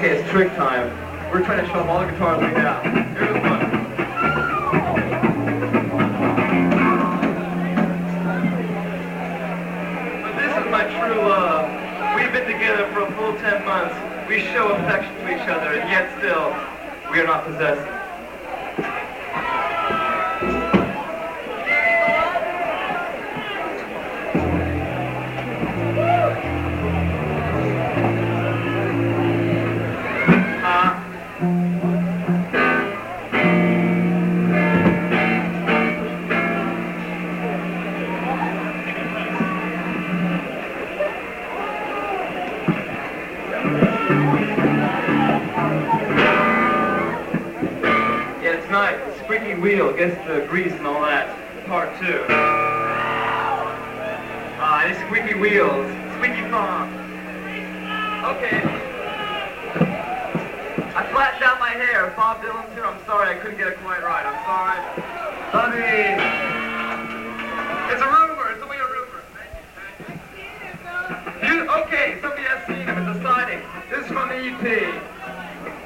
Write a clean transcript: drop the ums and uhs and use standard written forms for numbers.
Okay, it's trick time. We're trying to show them all the guitars we have. Here's one. But this is my true love. We've been together for a full 10 months. We show affection to each other, and yet still, we are not possessive. Tonight, the squeaky wheel gets the grease and all that. Part 2. These squeaky wheels. Squeaky farm. Okay. I flattened out my hair. Bob Dylan's here. I'm sorry, I couldn't get it quite right. I'm sorry. Honey. It's a rumor. It's only a rumor. Okay, somebody has seen him. It's a sighting. This is from the EP.